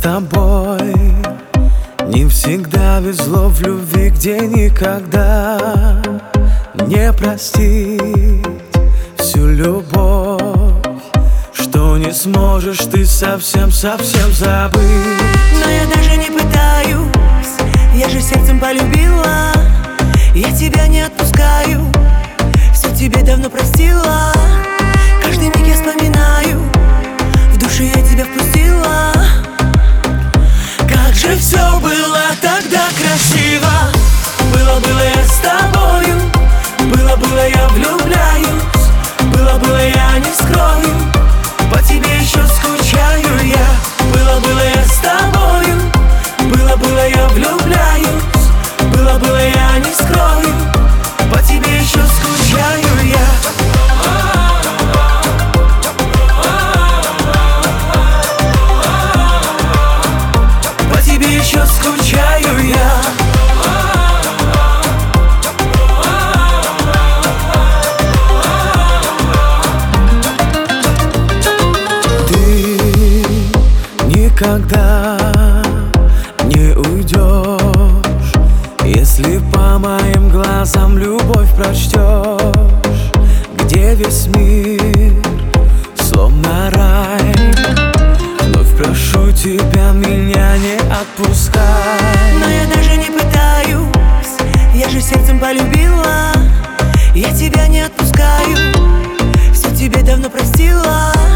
тобой не всегда везло в любви, где никогда не простить всю любовь, что не сможешь ты совсем-совсем забыть. Но я даже не пытаюсь, я же сердцем полюбила. Я тебя не отпускаю, все тебе давно простила. Каждый миг я вспоминаю, в душу я тебя впустила. Как же все было тогда красиво. Было я с тобою, было я влюбляюсь, было я не скрою, по тебе еще скучаю я. Было я с тобою, было я влюбляюсь, было я не скрою, по тебе еще скучаю я. По тебе еще скучаю я. Никогда не уйдешь, если по моим глазам любовь прочтешь, где весь мир словно рай. Вновь прошу тебя, меня не отпускай. Но я даже не пытаюсь, я же сердцем полюбила. Я тебя не отпускаю, все тебе давно простила.